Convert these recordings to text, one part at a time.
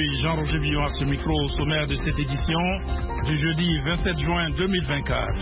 Jean-Roger Billon à ce micro au sommaire de cette édition du jeudi 27 juin 2024.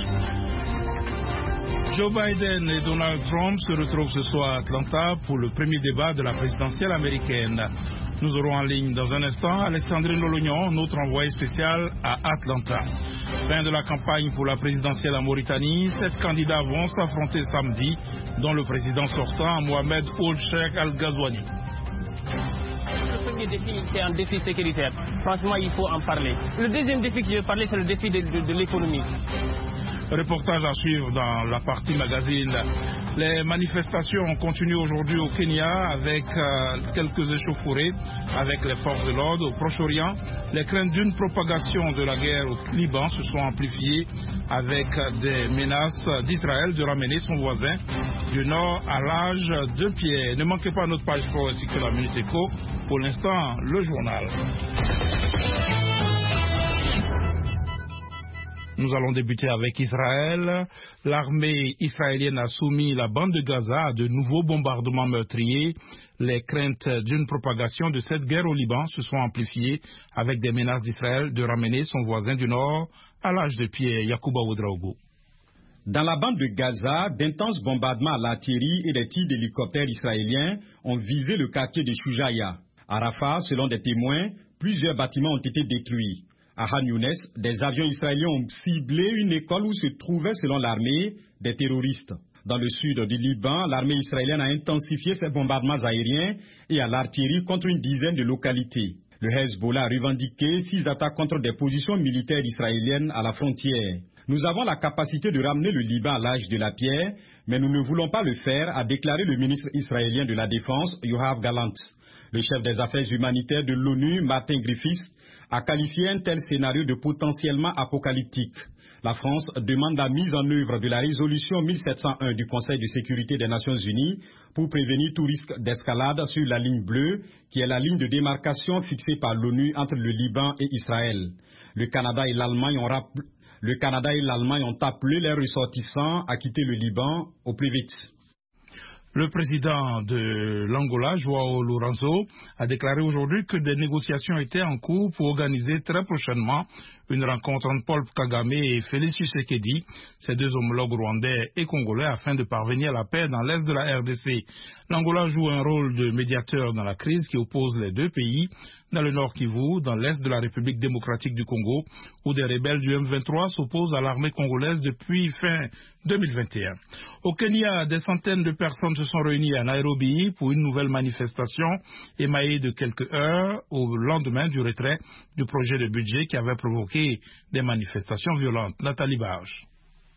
Joe Biden et Donald Trump se retrouvent ce soir à Atlanta pour le premier débat de la présidentielle américaine. Nous aurons en ligne dans un instant Alexandrine Lolognon, notre envoyée spéciale à Atlanta. Fin de la campagne pour la présidentielle en Mauritanie. 7 candidats vont s'affronter samedi, dont le président sortant, Mohamed Ould Cheikh Al Ghazouani. Le premier défi, c'est un défi sécuritaire. Franchement, il faut en parler. Le deuxième défi que je vais parler, c'est le défi de l'économie. Reportage à suivre dans la partie magazine. Les manifestations continuent aujourd'hui au Kenya avec quelques échauffourées avec les forces de l'ordre au Proche-Orient. Les craintes d'une propagation de la guerre au Liban se sont amplifiées avec des menaces d'Israël de ramener son voisin du nord à l'âge de pierre. Ne manquez pas notre page sport ainsi que la Minute Éco. Pour l'instant, le journal. Nous allons débuter avec Israël. L'armée israélienne a soumis la bande de Gaza à de nouveaux bombardements meurtriers. Les craintes d'une propagation de cette guerre au Liban se sont amplifiées avec des menaces d'Israël de ramener son voisin du Nord à l'âge de pierre. Yacouba Ouedraogo. Dans la bande de Gaza, d'intenses bombardements à l'artillerie et des tirs d'hélicoptères israéliens ont visé le quartier de Shujaya. À Rafah, selon des témoins, plusieurs bâtiments ont été détruits. À Khan Younes, des avions israéliens ont ciblé une école où se trouvaient, selon l'armée, des terroristes. Dans le sud du Liban, l'armée israélienne a intensifié ses bombardements aériens et à l'artillerie contre une dizaine de localités. Le Hezbollah a revendiqué 6 attaques contre des positions militaires israéliennes à la frontière. Nous avons la capacité de ramener le Liban à l'âge de la pierre, mais nous ne voulons pas le faire, a déclaré le ministre israélien de la Défense, Yoav Gallant. Le chef des affaires humanitaires de l'ONU, Martin Griffiths, a qualifié un tel scénario de potentiellement apocalyptique. La France demande la mise en œuvre de la résolution 1701 du Conseil de sécurité des Nations Unies pour prévenir tout risque d'escalade sur la ligne bleue, qui est la ligne de démarcation fixée par l'ONU entre le Liban et Israël. Le Canada et l'Allemagne ont appelé les ressortissants à quitter le Liban au plus vite. Le président de l'Angola, João Lourenço, a déclaré aujourd'hui que des négociations étaient en cours pour organiser très prochainement une rencontre entre Paul Kagame et Félix Tshisekedi, ces deux homologues rwandais et congolais, afin de parvenir à la paix dans l'est de la RDC. L'Angola joue un rôle de médiateur dans la crise qui oppose les deux pays, dans le nord Kivu, dans l'est de la République démocratique du Congo, où des rebelles du M23 s'opposent à l'armée congolaise depuis fin 2021. Au Kenya, des centaines de personnes se sont réunies à Nairobi pour une nouvelle manifestation émaillée de quelques heures au lendemain du retrait du projet de budget qui avait provoqué des manifestations violentes. Nathalie Barge.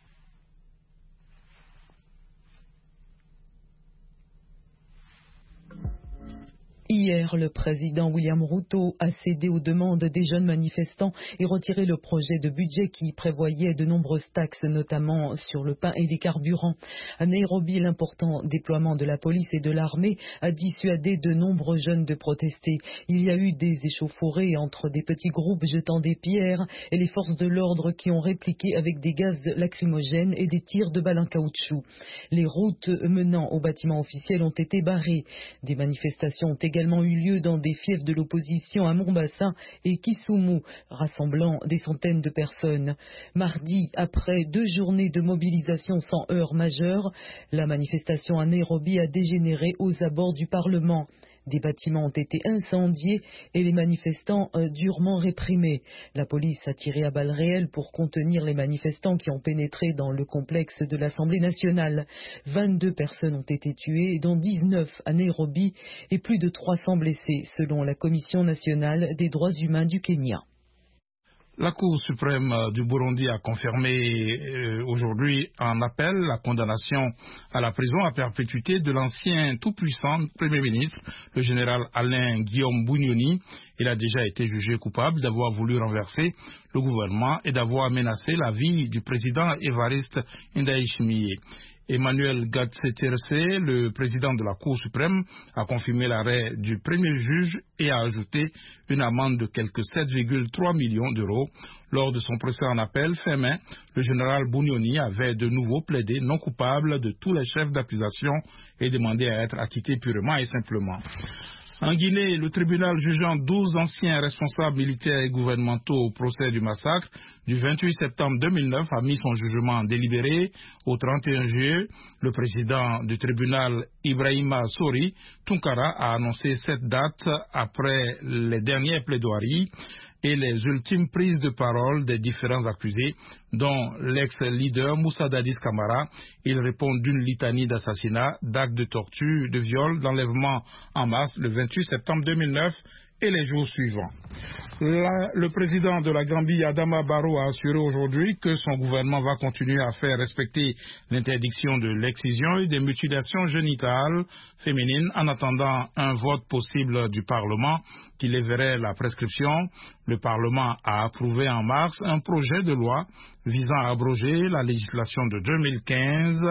Hier, le président William Ruto a cédé aux demandes des jeunes manifestants et retiré le projet de budget qui prévoyait de nombreuses taxes, notamment sur le pain et les carburants. À Nairobi, l'important déploiement de la police et de l'armée a dissuadé de nombreux jeunes de protester. Il y a eu des échauffourées entre des petits groupes jetant des pierres et les forces de l'ordre qui ont répliqué avec des gaz lacrymogènes et des tirs de balles en caoutchouc. Les routes menant aux bâtiments officiels ont été barrées. Des manifestations ont également eu lieu dans des fiefs de l'opposition à Mombasa et Kisumu, rassemblant des centaines de personnes. Mardi, après 2 journées de mobilisation sans heurts majeurs, la manifestation à Nairobi a dégénéré aux abords du Parlement. Des bâtiments ont été incendiés et les manifestants durement réprimés. La police a tiré à balles réelles pour contenir les manifestants qui ont pénétré dans le complexe de l'Assemblée nationale. 22 personnes ont été tuées, dont 19 à Nairobi, et plus de 300 blessés, selon la Commission nationale des droits humains du Kenya. La Cour suprême du Burundi a confirmé aujourd'hui en appel la condamnation à la prison à perpétuité de l'ancien tout-puissant Premier ministre, le général Alain Guillaume Bunyoni. Il a déjà été jugé coupable d'avoir voulu renverser le gouvernement et d'avoir menacé la vie du président Évariste Ndayishimiye. Emmanuel Gatseterse, le président de la Cour suprême, a confirmé l'arrêt du premier juge et a ajouté une amende de quelques 7,3 millions d'euros. Lors de son procès en appel, fin mai, le général Bunyoni avait de nouveau plaidé non coupable de tous les chefs d'accusation et demandé à être acquitté purement et simplement. En Guinée, le tribunal jugeant 12 anciens responsables militaires et gouvernementaux au procès du massacre du 28 septembre 2009 a mis son jugement délibéré au 31 juillet. Le président du tribunal, Ibrahima Sori Tunkara, a annoncé cette date après les dernières plaidoiries et les ultimes prises de parole des différents accusés, dont l'ex-leader Moussa Dadis Camara. Ils répondent d'une litanie d'assassinats, d'actes de torture, de viols, d'enlèvements en masse le 28 septembre 2009 et les jours suivants. Le président de la Gambie, Adama Barrow, a assuré aujourd'hui que son gouvernement va continuer à faire respecter l'interdiction de l'excision et des mutilations génitales féminines en attendant un vote possible du Parlement qui lèverait la prescription. Le Parlement a approuvé en mars un projet de loi visant à abroger la législation de 2015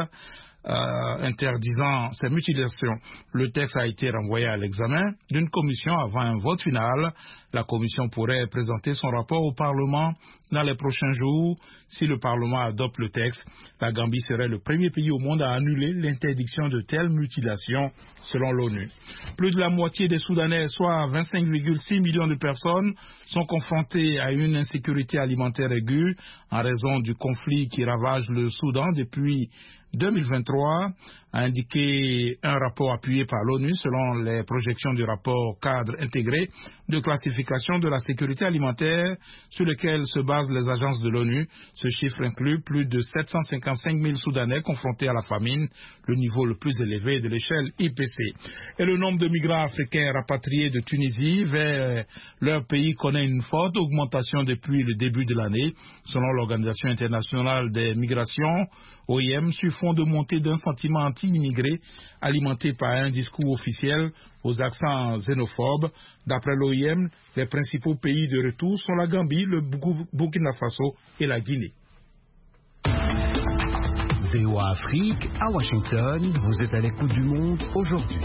interdisant ces mutilations. Le texte a été renvoyé à l'examen d'une commission avant un vote final. La commission pourrait présenter son rapport au Parlement dans les prochains jours. Si le Parlement adopte le texte, la Gambie serait le premier pays au monde à annuler l'interdiction de telles mutilations, selon l'ONU. Plus de la moitié des Soudanais, soit 25,6 millions de personnes, sont confrontés à une insécurité alimentaire aiguë en raison du conflit qui ravage le Soudan depuis 2023, a indiqué un rapport appuyé par l'ONU selon les projections du rapport cadre intégré de classification de la sécurité alimentaire sur lequel se basent les agences de l'ONU. Ce chiffre inclut plus de 755 000 Soudanais confrontés à la famine, le niveau le plus élevé de l'échelle IPC. Et le nombre de migrants africains rapatriés de Tunisie vers leur pays connaît une forte augmentation depuis le début de l'année, selon l'Organisation internationale des migrations, OIM, sur fond de montée d'un sentiment anti-immigré alimenté par un discours officiel aux accents xénophobes. D'après l'OIM, les principaux pays de retour sont la Gambie, le Burkina Faso et la Guinée. VOA Afrique, à Washington, vous êtes à l'écoute du monde aujourd'hui.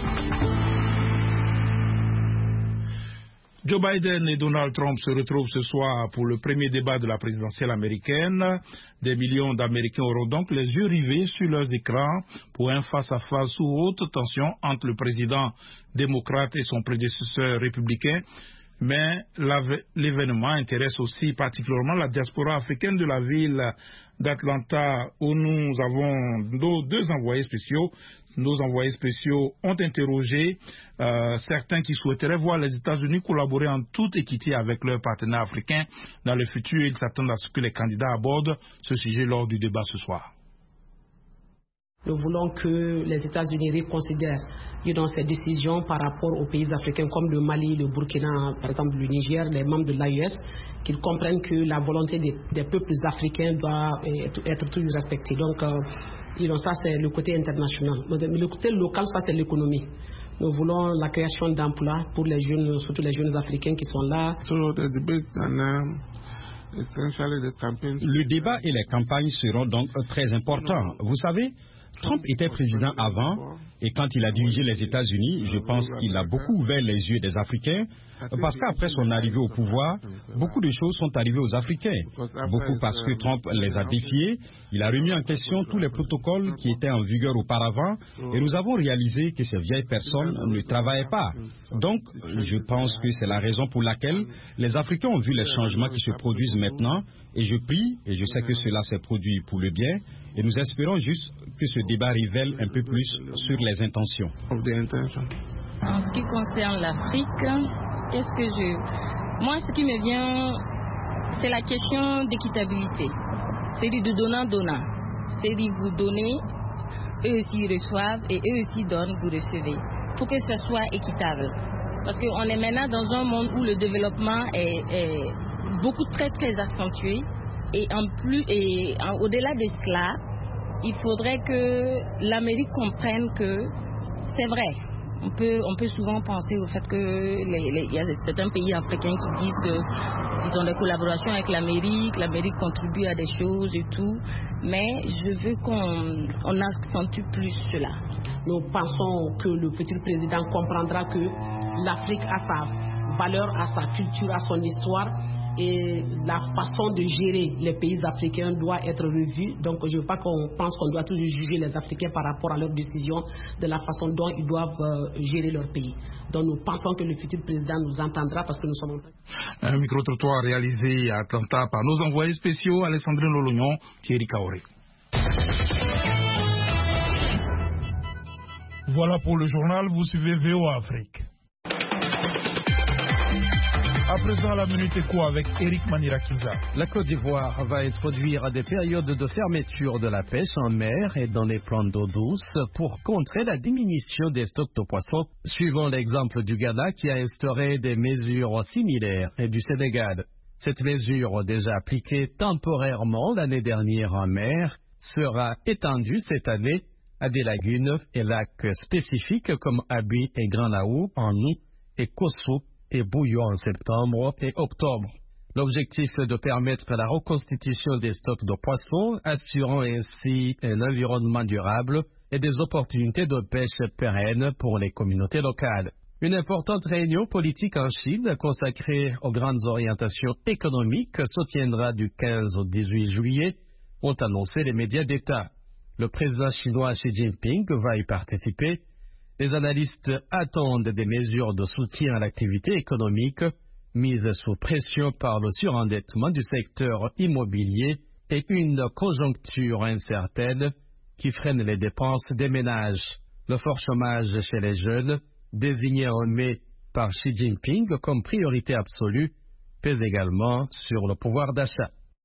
Joe Biden et Donald Trump se retrouvent ce soir pour le premier débat de la présidentielle américaine. Des millions d'Américains auront donc les yeux rivés sur leurs écrans pour un face-à-face sous haute tension entre le président démocrate et son prédécesseur républicain. Mais l'événement intéresse aussi particulièrement la diaspora africaine de la ville d'Atlanta où nous avons nos deux envoyés spéciaux. Nos envoyés spéciaux ont interrogé certains qui souhaiteraient voir les États-Unis collaborer en toute équité avec leurs partenaires africains dans le futur. Ils s'attendent à ce que les candidats abordent ce sujet lors du débat ce soir. Nous voulons que les États-Unis reconsidèrent ces décisions par rapport aux pays africains comme le Mali, le Burkina, par exemple le Niger, les membres de l'AES, qu'ils comprennent que la volonté des peuples africains doit être toujours respectée. Donc, ça c'est le côté international. Mais le côté local, ça c'est l'économie. Nous voulons la création d'emplois pour les jeunes, surtout les jeunes africains qui sont là. Le débat et les campagnes seront donc très importants. Vous savez, Trump était président avant et quand il a dirigé les États-Unis, je pense qu'il a beaucoup ouvert les yeux des Africains parce qu'après son arrivée au pouvoir, beaucoup de choses sont arrivées aux Africains. Beaucoup parce que Trump les a défiés, il a remis en question tous les protocoles qui étaient en vigueur auparavant et nous avons réalisé que ces vieilles personnes ne travaillaient pas. Donc, je pense que c'est la raison pour laquelle les Africains ont vu les changements qui se produisent maintenant et je prie, et je sais que cela s'est produit pour le bien, et nous espérons juste que ce débat révèle un peu plus sur les intentions. En ce qui concerne l'Afrique, moi, ce qui me vient, c'est la question d'équitabilité. C'est-à-dire de donnant-donnant. C'est-à-dire vous donnez, eux aussi reçoivent, et eux aussi donnent, vous recevez. Pour que ce soit équitable. Parce qu'on est maintenant dans un monde où le développement est beaucoup très très accentué. Et au-delà de cela, il faudrait que l'Amérique comprenne que c'est vrai. On peut souvent penser au fait qu'il y a certains pays africains qui disent qu'ils ont des collaborations avec l'Amérique contribue à des choses et tout, mais je veux qu'on accentue plus cela. Nous pensons que le futur président comprendra que l'Afrique a sa valeur, a sa culture, a son histoire, et la façon de gérer les pays africains doit être revue. Donc je ne veux pas qu'on pense qu'on doit toujours juger les Africains par rapport à leurs décisions, de la façon dont ils doivent gérer leur pays. Donc nous pensons que le futur président nous entendra parce que nous sommes en train... Un micro-trottoir réalisé à Atlanta par nos envoyés spéciaux Alexandrine Lolognon, Thierry Kaoré. Voilà pour le journal, vous suivez VOA Afrique. À présent, la Minute Éco avec Eric Manirakiza. La Côte d'Ivoire va introduire des périodes de fermeture de la pêche en mer et dans les plans d'eau douce pour contrer la diminution des stocks de poissons, suivant l'exemple du Ghana qui a instauré des mesures similaires et du Sénégal. Cette mesure, déjà appliquée temporairement l'année dernière en mer, sera étendue cette année à des lagunes et lacs spécifiques comme Abi et Grand Laou en août et Kossou et Bouillon en septembre et octobre. L'objectif est de permettre la reconstitution des stocks de poissons, assurant ainsi un environnement durable et des opportunités de pêche pérennes pour les communautés locales. Une importante réunion politique en Chine consacrée aux grandes orientations économiques se tiendra du 15 au 18 juillet, ont annoncé les médias d'État. Le président chinois Xi Jinping va y participer. Les analystes attendent des mesures de soutien à l'activité économique mises sous pression par le surendettement du secteur immobilier et une conjoncture incertaine qui freine les dépenses des ménages. Le fort chômage chez les jeunes, désigné en mai par Xi Jinping comme priorité absolue, pèse également sur le pouvoir d'achat.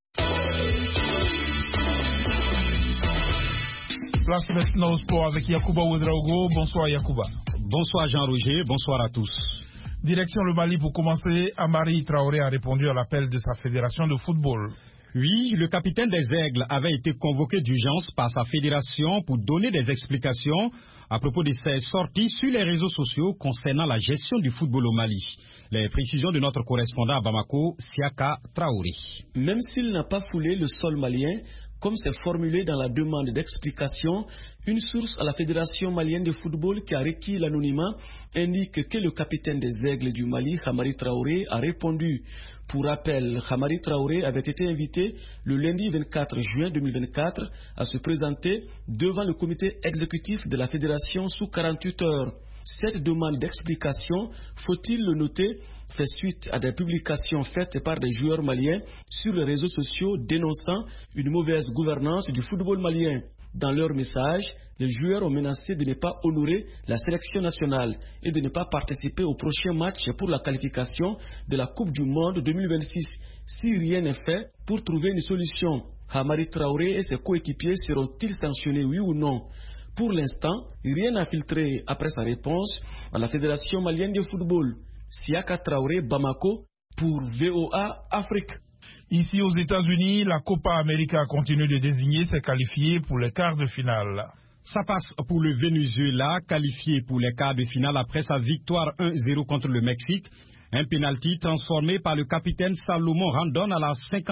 Place maintenant au sport avec Yacouba Ouedraogo. Bonsoir Yacouba. Bonsoir Jean-Roger, bonsour à tous. Direction le Mali pour commencer. Amari Traoré a répondu à l'appel de sa fédération de football. Oui, le capitaine des Aigles avait été convoqué d'urgence par sa fédération pour donner des explications à propos de ses sorties sur les réseaux sociaux concernant la gestion du football au Mali. Les précisions de notre correspondant à Bamako, Siaka Traoré. Même s'il n'a pas foulé le sol malien, comme c'est formulé dans la demande d'explication, une source à la Fédération malienne de football qui a requis l'anonymat indique que le capitaine des Aigles du Mali, Hamari Traoré, a répondu. Pour rappel, Hamari Traoré avait été invité le lundi 24 juin 2024 à se présenter devant le comité exécutif de la Fédération sous 48 heures. Cette demande d'explication, faut-il le noter, fait suite à des publications faites par des joueurs maliens sur les réseaux sociaux dénonçant une mauvaise gouvernance du football malien. Dans leur message, les joueurs ont menacé de ne pas honorer la sélection nationale et de ne pas participer au prochain match pour la qualification de la Coupe du Monde 2026 si rien n'est fait pour trouver une solution. Hamari Traoré et ses coéquipiers seront-ils sanctionnés, oui ou non? Pour l'instant, rien n'a filtré après sa réponse à la Fédération malienne de football. Siaka Traoré, Bamako, pour VOA Afrique. Ici aux États-Unis, la Copa América continue de désigner ses qualifiés pour les quarts de finale. Ça passe pour le Venezuela, qualifié pour les quarts de finale après sa victoire 1-0 contre le Mexique. Un pénalty transformé par le capitaine Salomon Randon à la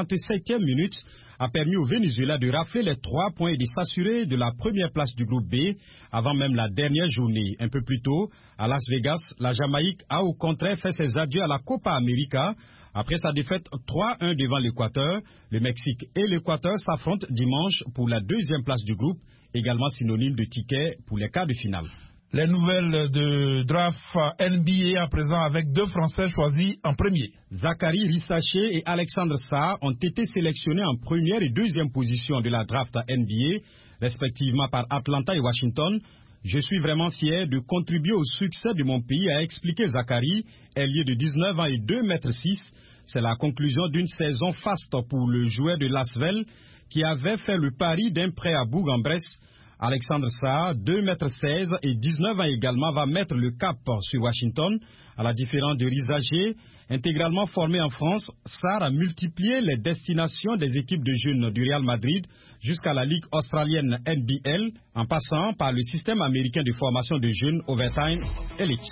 57e minute a permis au Venezuela de rafler les 3 points et de s'assurer de la première place du groupe B avant même la dernière journée. Un peu plus tôt, à Las Vegas, la Jamaïque a au contraire fait ses adieux à la Copa América. Après sa défaite 3-1 devant l'Équateur, le Mexique et l'Équateur s'affrontent dimanche pour la deuxième place du groupe, également synonyme de ticket pour les quarts de finale. Les nouvelles de draft NBA à présent avec 2 Français choisis en premier. Zachary Rissaché et Alexandre Sarr ont été sélectionnés en première et deuxième position de la draft NBA, respectivement par Atlanta et Washington. Je suis vraiment fier de contribuer au succès de mon pays, a expliqué Zachary, ailier de 19 ans et 2,6 m. C'est la conclusion d'une saison faste pour le joueur de Lasvel qui avait fait le pari d'un prêt à Bourg-en-Bresse. Alexandre Sarr, 2,16 m et 19 ans également, va mettre le cap sur Washington. À la différence de Rissaché, intégralement formé en France, Sarr a multiplié les destinations des équipes de jeunes du Real Madrid jusqu'à la Ligue australienne NBL, en passant par le système américain de formation de jeunes Overtime Elite.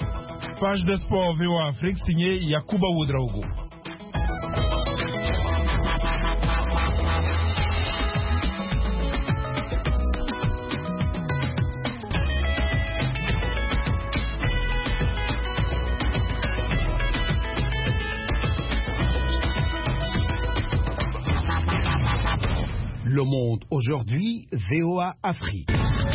Page de sport VOA Afrique signée Yacouba Ouedraogo. Le Monde aujourd'hui, VOA Afrique.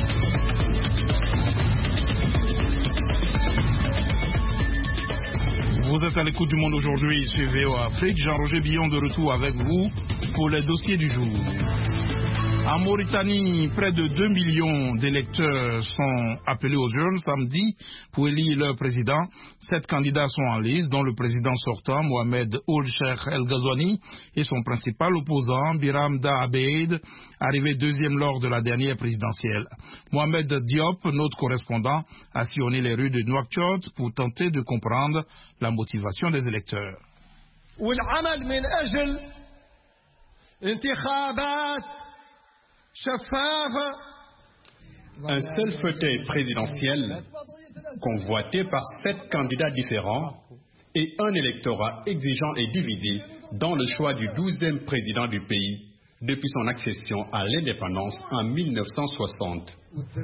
Vous êtes à l'écoute du Monde aujourd'hui sur VOA Afrique. Jean-Roger Billon de retour avec vous pour les dossiers du jour. En Mauritanie, près de 2 millions d'électeurs sont appelés aux urnes samedi pour élire leur président. 7 candidats sont en liste, dont le président sortant, Mohamed Ould Cheikh El Ghazouani, et son principal opposant, Biram Da Abeid, arrivé deuxième lors de la dernière présidentielle. Mohamed Diop, notre correspondant, a sillonné les rues de Nouakchott pour tenter de comprendre la motivation des électeurs. Un seul fauteuil présidentiel convoité par 7 candidats différents et un électorat exigeant et divisé dans le choix du 12e président du pays depuis son accession à l'indépendance en 1960.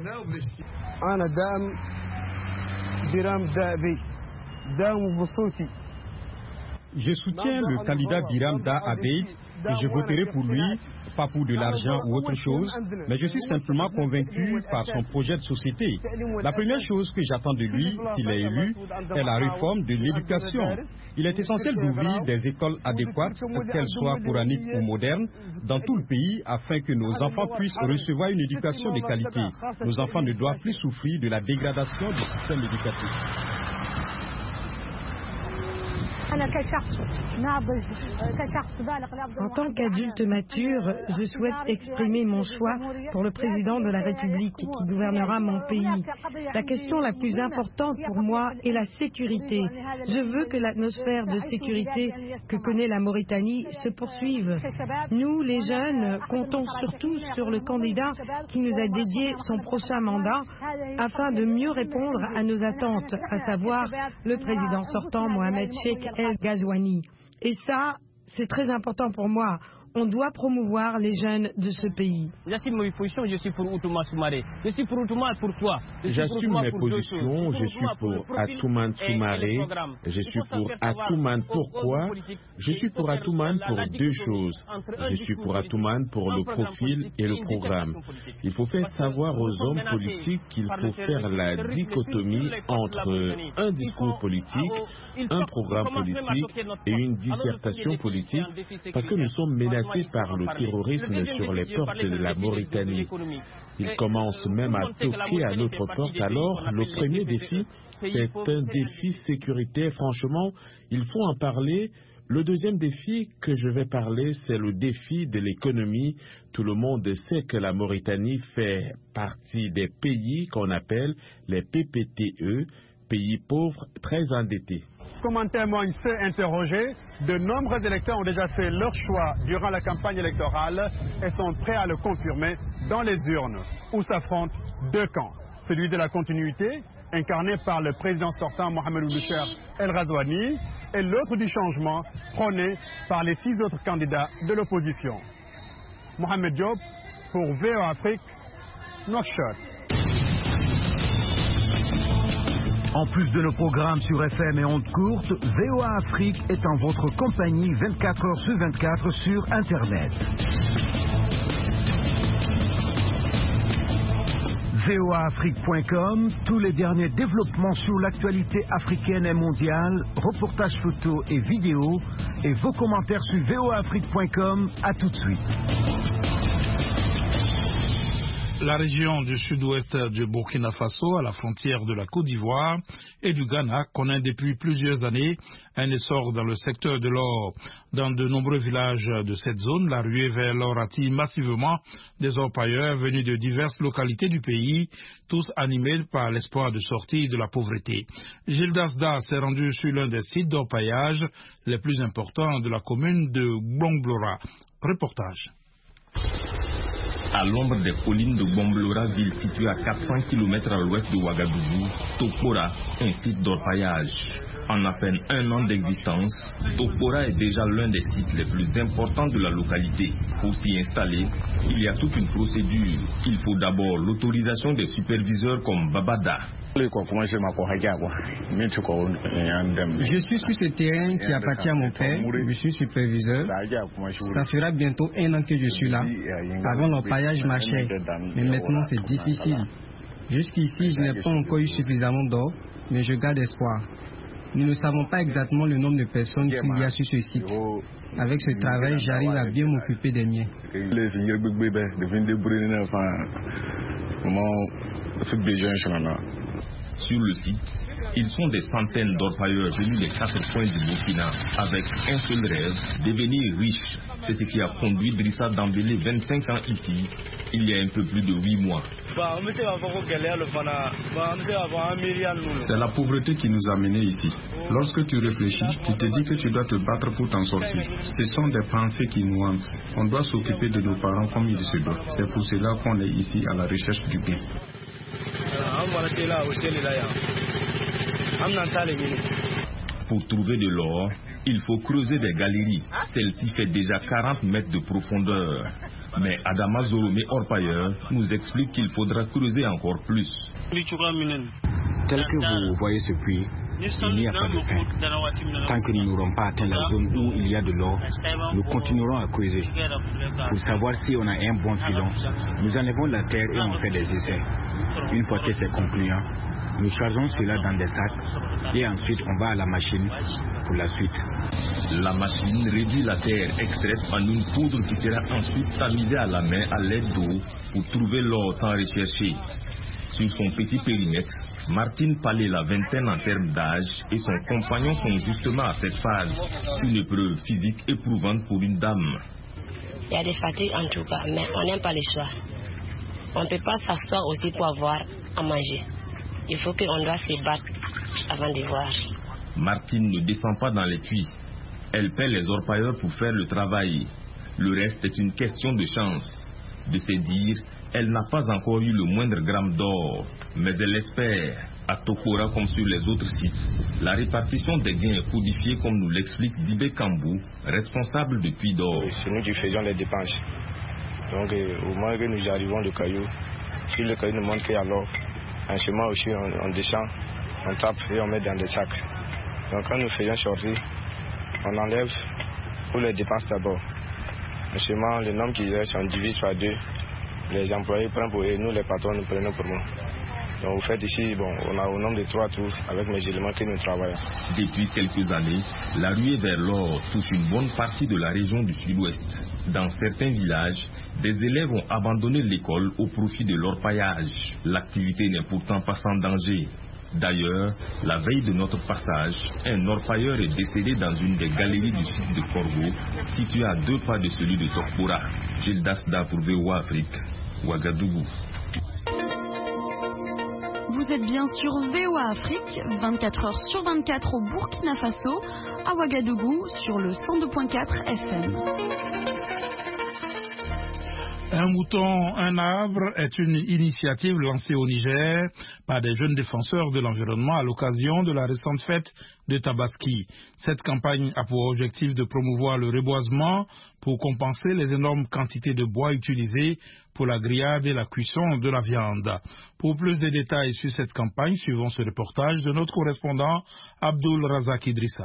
Je soutiens le candidat Biram Da Abeid et je voterai pour lui, pas pour de l'argent ou autre chose, mais je suis simplement convaincu par son projet de société. La première chose que j'attends de lui, s'il est élu, est la réforme de l'éducation. Il est essentiel d'ouvrir des écoles adéquates, qu'elles soient coraniques ou modernes, dans tout le pays, afin que nos enfants puissent recevoir une éducation de qualité. Nos enfants ne doivent plus souffrir de la dégradation du système éducatif. En tant qu'adulte mature, je souhaite exprimer mon choix pour le président de la République qui gouvernera mon pays. La question la plus importante pour moi est la sécurité. Je veux que l'atmosphère de sécurité que connaît la Mauritanie se poursuive. Nous, les jeunes, comptons surtout sur le candidat qui nous a dédié son prochain mandat afin de mieux répondre à nos attentes, à savoir le président sortant Mohamed Cheikh El Ghazouani. Et ça, c'est très important pour moi. On doit promouvoir les jeunes de ce pays. J'assume mes positions, je suis pour Outouma Soumaré. Je suis pour Outouma, pourquoi? J'assume mes positions, je suis pour Atoumane Soumaré. Je suis pour Atoumane, pourquoi? Je suis pour Atoumane pour 2 choses. Je suis pour Atoumane pour le profil et le programme. Il faut faire savoir aux hommes politiques qu'il faut faire la dichotomie entre un discours politique, un programme politique et une dissertation politique, parce que nous sommes menacés par le terrorisme sur les portes de la Mauritanie. Il commence même à toquer à notre porte. Alors, le premier défi, c'est un défi sécuritaire. Franchement, il faut en parler. Le deuxième défi que je vais parler, c'est le défi de l'économie. Tout le monde sait que la Mauritanie fait partie des pays qu'on appelle les PPTE, pays pauvres très endettés. Comme en témoigne ceux interrogés, de nombreux électeurs ont déjà fait leur choix durant la campagne électorale et sont prêts à le confirmer dans les urnes, où s'affrontent 2 camps. Celui de la continuité, incarné par le président sortant Mohamed Ould Cheikh El Ghazouani, et l'autre du changement, prôné par les 6 autres candidats de l'opposition. Mohamed Diop pour VOA Afrique, Nouakchott. En plus de nos programmes sur FM et ondes courtes, VOA Afrique est en votre compagnie 24 heures sur 24 sur Internet. voaafrique.com, tous les derniers développements sur l'actualité africaine et mondiale, reportages photos et vidéos, et vos commentaires sur voaafrique.com. À tout de suite. La région du sud-ouest du Burkina Faso, à la frontière de la Côte d'Ivoire et du Ghana, connaît depuis plusieurs années un essor dans le secteur de l'or. Dans de nombreux villages de cette zone, la ruée vers l'or attire massivement des orpailleurs venus de diverses localités du pays, tous animés par l'espoir de sortir de la pauvreté. Gilles Dasda s'est rendu sur l'un des sites d'orpaillage les plus importants de la commune de Gbongbloura. Reportage. À l'ombre des collines de Gbongbloura, ville située à 400 km à l'ouest de Ouagadougou, Tokpora, un site d'orpaillage. En à peine 1 an d'existence, Tokpora est déjà l'un des sites les plus importants de la localité. Pour s'y installer, il y a toute une procédure. Il faut d'abord l'autorisation des superviseurs comme Babada. Je suis sur ce terrain qui appartient à mon père, je suis superviseur. Ça fera bientôt 1 an que je suis là. Avant, l'orpaillage marchait, mais maintenant c'est difficile. Jusqu'ici, je n'ai pas encore eu suffisamment d'or, mais je garde espoir. Nous ne savons pas exactement le nombre de personnes qu'il y a sur ce site. Avec ce travail, j'arrive à bien m'occuper des miens. Sur le site, ils sont des centaines d'orpailleurs venus des 4 coins du Burkina avec un seul rêve, devenir riches. C'est ce qui a conduit Drissa Dambélé, 25 ans ici, il y a un peu plus de 8 mois. C'est la pauvreté qui nous a menés ici. Lorsque tu réfléchis, tu te dis que tu dois te battre pour t'en sortir. Ce sont des pensées qui nous hantent. On doit s'occuper de nos parents comme il se doit. C'est pour cela qu'on est ici à la recherche du gain. Pour trouver de l'or, il faut creuser des galeries. Celle-ci fait déjà 40 mètres de profondeur. Mais Adama Zoromé, orpailleur, nous explique qu'il faudra creuser encore plus. Tel que vous voyez ce puits, il n'y a pas de fin. Tant que nous n'aurons pas atteint la zone où il y a de l'or, nous continuerons à creuser. Pour savoir si on a un bon filon, nous enlevons la terre et on fait des essais. Une fois que c'est concluant, nous chargeons cela dans des sacs et ensuite on va à la machine pour la suite. La machine réduit la terre extraite en une poudre qui sera ensuite tamisée à la main à l'aide d'eau pour trouver l'or tant recherché. Sur son petit périmètre, Martine Palais, la vingtaine en termes d'âge, et son compagnon sont justement à cette phase. Une épreuve physique éprouvante pour une dame. Il y a des fatigues en tout cas, mais on n'aime pas les choix. On ne peut pas s'asseoir aussi pour avoir à manger. Il faut qu'on doit se battre avant de voir. Martine ne descend pas dans les puits. Elle paie les orpailleurs pour faire le travail. Le reste est une question de chance. De se dire, elle n'a pas encore eu le moindre gramme d'or, mais elle espère. À Tokora comme sur les autres sites, la répartition des gains est codifiée comme nous l'explique Dibé Kambou, responsable de Puits d'Or. C'est nous qui faisons les dépenses. Donc au moment que nous arrivons le caillou, si le caillou ne montre qu'il y a l'or, en chemin aussi on descend, on tape et on met dans des sacs. Donc quand nous faisons sortir, on enlève pour les dépenses d'abord. En chemin, le nombre qui reste, on divise par 2. Les employés prennent pour eux, nous les patrons nous prenons pour nous. Donc vous faites ici, bon, on a au nombre de 3 tours avec mes éléments que nous travaillons. Depuis quelques années, la ruée vers l'or touche une bonne partie de la région du sud-ouest. Dans certains villages, des élèves ont abandonné l'école au profit de l'orpaillage. L'activité n'est pourtant pas sans danger. D'ailleurs, la veille de notre passage, un orpailleur est décédé dans une des galeries du site de Corgo, situé à 2 pas de celui de Tokpora. Gilles Dasda pour VOA Afrique, Ouagadougou. Vous êtes bien sur VOA Afrique, 24 heures sur 24 au Burkina Faso, à Ouagadougou, sur le 102.4 FM. Un mouton, un arbre est une initiative lancée au Niger par des jeunes défenseurs de l'environnement à l'occasion de la récente fête de Tabaski. Cette campagne a pour objectif de promouvoir le reboisement pour compenser les énormes quantités de bois utilisées pour la grillade et la cuisson de la viande. Pour plus de détails sur cette campagne, suivons ce reportage de notre correspondant Abdul Razak Idrissa.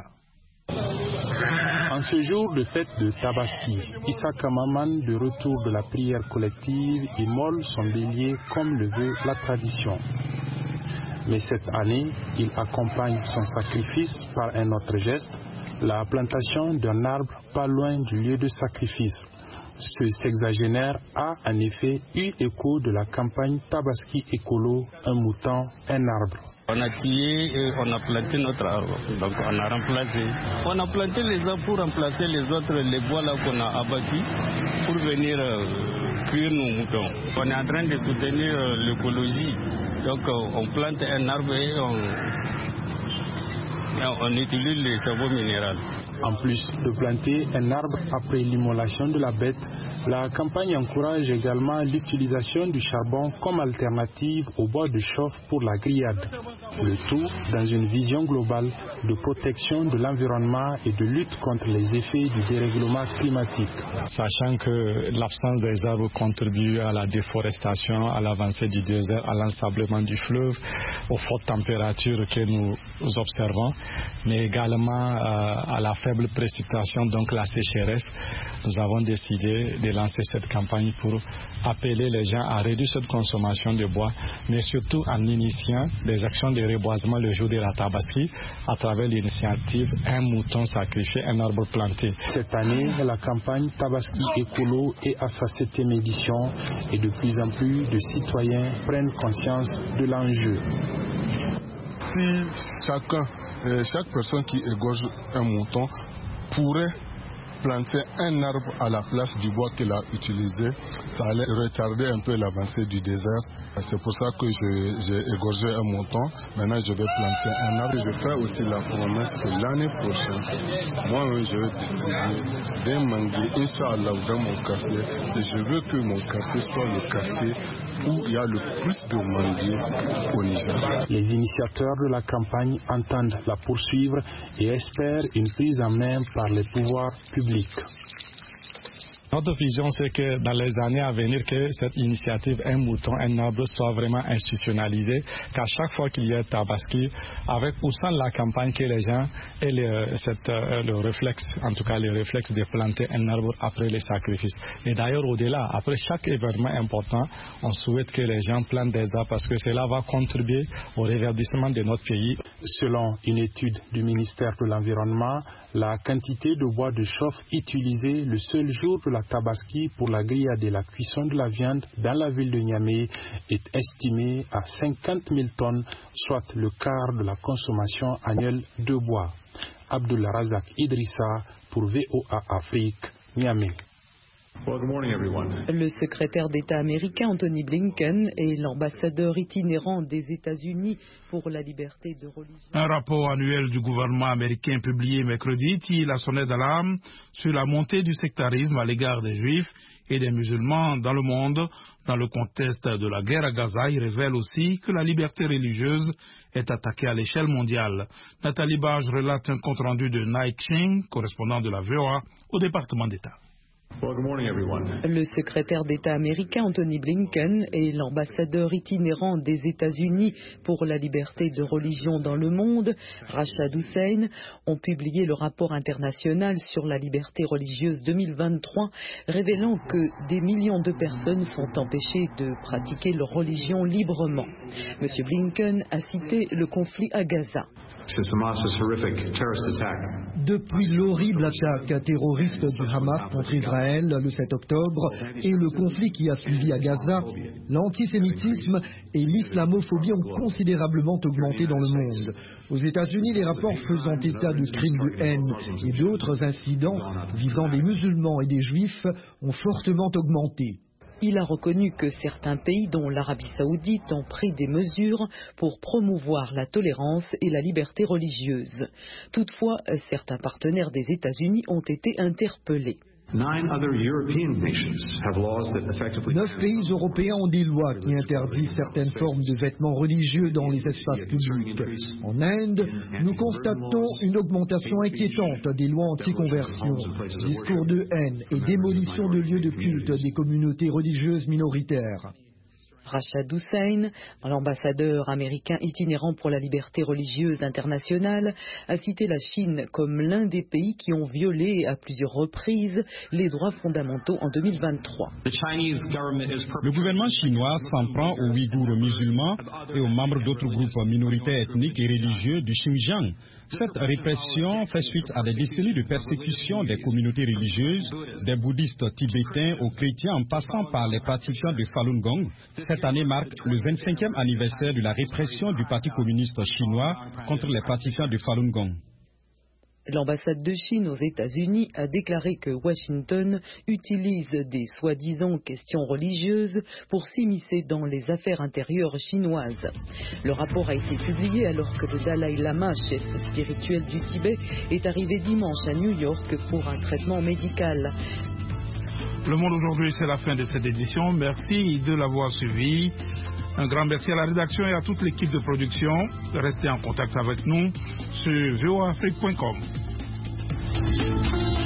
En ce jour de fête de Tabaski, Issa Kamaman, de retour de la prière collective, immole son bélier comme le veut la tradition. Mais cette année, il accompagne son sacrifice par un autre geste, la plantation d'un arbre pas loin du lieu de sacrifice. Ce sexagénaire a en effet eu écho de la campagne Tabaski écolo, un mouton, un arbre. On a tué et on a planté notre arbre, donc on a remplacé. On a planté les arbres pour remplacer les autres, les bois là qu'on a abattus pour venir cuire nos moutons. On est en train de soutenir l'écologie, donc on plante un arbre et on utilise les sabots minéraux. En plus de planter un arbre après l'immolation de la bête, la campagne encourage également l'utilisation du charbon comme alternative au bois de chauffe pour la grillade. Le tout dans une vision globale de protection de l'environnement et de lutte contre les effets du dérèglement climatique. Sachant que l'absence des arbres contribue à la déforestation, à l'avancée du désert, à l'ensablement du fleuve, aux fortes températures que nous observons, mais également à la faible précipitation, donc la sécheresse, nous avons décidé de lancer cette campagne pour appeler les gens à réduire cette consommation de bois, mais surtout en initiant des actions de reboisement le jour de la Tabaski à travers l'initiative Un mouton sacrifié, un arbre planté. Cette année, la campagne Tabaski écolo est à sa 7e édition et de plus en plus de citoyens prennent conscience de l'enjeu. Si chaque personne qui égorge un mouton pourrait planter un arbre à la place du bois qu'il a utilisé, ça allait retarder un peu l'avancée du désert. C'est pour ça que j'ai égorgé un mouton. Maintenant, je vais planter un arbre. Je fais aussi la promesse que l'année prochaine, moi-même, je vais distribuer des manguiers, Inch'Allah, dans mon quartier. Et je veux que mon quartier soit le quartier où il y a le plus de manguiers au Niger. Les initiateurs de la campagne entendent la poursuivre et espèrent une prise en main par les pouvoirs publics. Notre vision, c'est que dans les années à venir, que cette initiative Un mouton, un arbre soit vraiment institutionnalisée, qu'à chaque fois qu'il y a Tabaski, avec ou sans la campagne, que les gens aient le réflexe, en tout cas le réflexe de planter un arbre après les sacrifices. Et d'ailleurs, au-delà, après chaque événement important, on souhaite que les gens plantent des arbres parce que cela va contribuer au réverdissement de notre pays. Selon une étude du ministère de l'Environnement, la quantité de bois de chauffe utilisée le seul jour de la Tabaski pour la grillade et la cuisson de la viande dans la ville de Niamey est estimée à 50 000 tonnes, soit le quart de la consommation annuelle de bois. Abdullah Razak Idrissa pour VOA Afrique, Niamey. Le secrétaire d'État américain Anthony Blinken et l'ambassadeur itinérant des États-Unis pour la liberté de religion. Un rapport annuel du gouvernement américain publié mercredi tire la sonnette d'alarme sur la montée du sectarisme à l'égard des Juifs et des musulmans dans le monde. Dans le contexte de la guerre à Gaza, il révèle aussi que la liberté religieuse est attaquée à l'échelle mondiale. Nathalie Barge relate un compte-rendu de Nike Ching, correspondant de la VOA au département d'État. Le secrétaire d'État américain Anthony Blinken et l'ambassadeur itinérant des États-Unis pour la liberté de religion dans le monde, Rachad Hussein, ont publié le rapport international sur la liberté religieuse 2023, révélant que des millions de personnes sont empêchées de pratiquer leur religion librement. M. Blinken a cité le conflit à Gaza. Depuis l'horrible attaque terroriste du Hamas contre Israël le 7 octobre et le conflit qui a suivi à Gaza, l'antisémitisme et l'islamophobie ont considérablement augmenté dans le monde. Aux États-Unis, les rapports faisant état de crimes de haine et d'autres incidents visant des musulmans et des juifs ont fortement augmenté. Il a reconnu que certains pays, dont l'Arabie saoudite, ont pris des mesures pour promouvoir la tolérance et la liberté religieuse. Toutefois, certains partenaires des États-Unis ont été interpellés. 9 pays européens ont des lois qui interdisent certaines formes de vêtements religieux dans les espaces publics. En Inde, nous constatons une augmentation inquiétante des lois anti-conversion, discours de haine et démolition de lieux de culte des communautés religieuses minoritaires. Rachad Hussein, l'ambassadeur américain itinérant pour la liberté religieuse internationale, a cité la Chine comme l'un des pays qui ont violé à plusieurs reprises les droits fondamentaux en 2023. Le gouvernement chinois s'en prend aux Ouïghours musulmans et aux membres d'autres groupes minoritaires ethniques et religieux du Xinjiang. Cette répression fait suite à des décennies de persécution des communautés religieuses, des bouddhistes tibétains aux chrétiens en passant par les pratiquants de Falun Gong. Cette année marque le 25e anniversaire de la répression du Parti communiste chinois contre les pratiquants de Falun Gong. L'ambassade de Chine aux États-Unis a déclaré que Washington utilise des soi-disant questions religieuses pour s'immiscer dans les affaires intérieures chinoises. Le rapport a été publié alors que le Dalai Lama, chef spirituel du Tibet, est arrivé dimanche à New York pour un traitement médical. Le Monde aujourd'hui, c'est la fin de cette édition. Merci de l'avoir suivi. Un grand merci à la rédaction et à toute l'équipe de production. Restez en contact avec nous sur voaafrique.com.